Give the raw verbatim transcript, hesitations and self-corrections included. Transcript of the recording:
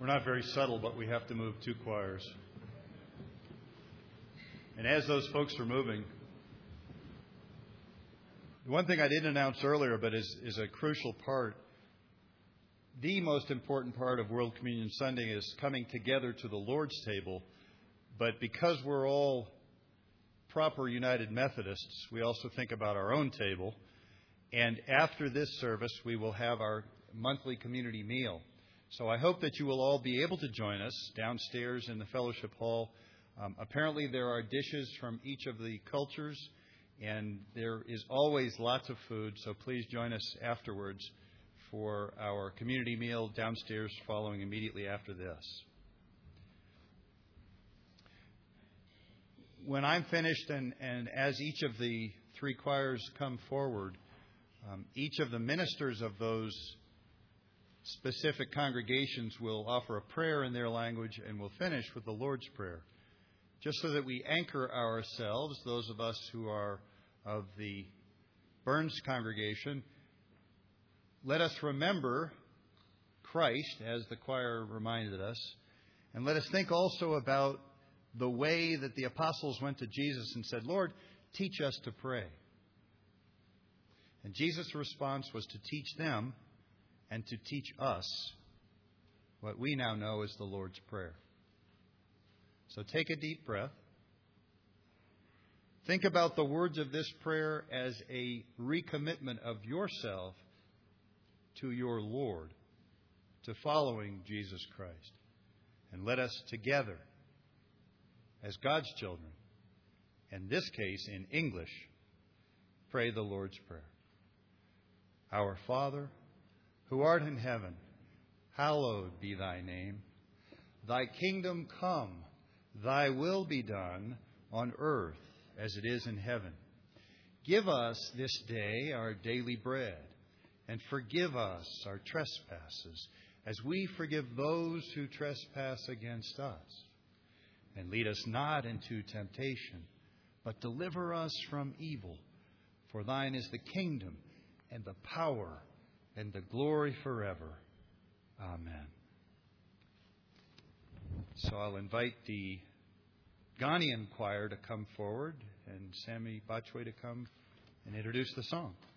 We're not very subtle, but we have to move two choirs. And as those folks are moving, the one thing I didn't announce earlier, but is, is a crucial part, the most important part of World Communion Sunday is coming together to the Lord's table. But because we're all proper United Methodists, we also think about our own table. And after this service, we will have our monthly community meal. So I hope that you will all be able to join us downstairs in the fellowship hall. Um, apparently there are dishes from each of the cultures, and there is always lots of food. So please join us afterwards for our community meal downstairs following immediately after this. When I'm finished, and, and as each of the three choirs come forward, um, each of the ministers of those specific congregations will offer a prayer in their language, and we'll finish with the Lord's Prayer. Just so that we anchor ourselves, those of us who are of the Burns congregation, let us remember Christ, as the choir reminded us, and let us think also about the way that the apostles went to Jesus and said, Lord, teach us to pray. And Jesus' response was to teach them and to teach us what we now know as the Lord's Prayer. So take a deep breath. Think about the words of this prayer as a recommitment of yourself to your Lord, to following Jesus Christ. And let us together, as God's children, in this case in English, pray the Lord's Prayer. Our Father, who art in heaven, hallowed be thy name. Thy kingdom come, thy will be done on earth as it is in heaven. Give us this day our daily bread, and forgive us our trespasses, as we forgive those who trespass against us. And lead us not into temptation, but deliver us from evil. For thine is the kingdom, and the power, and the glory forever. Amen. So I'll invite the Ghanaian choir to come forward, and Sammy Bachwe to come and introduce the song.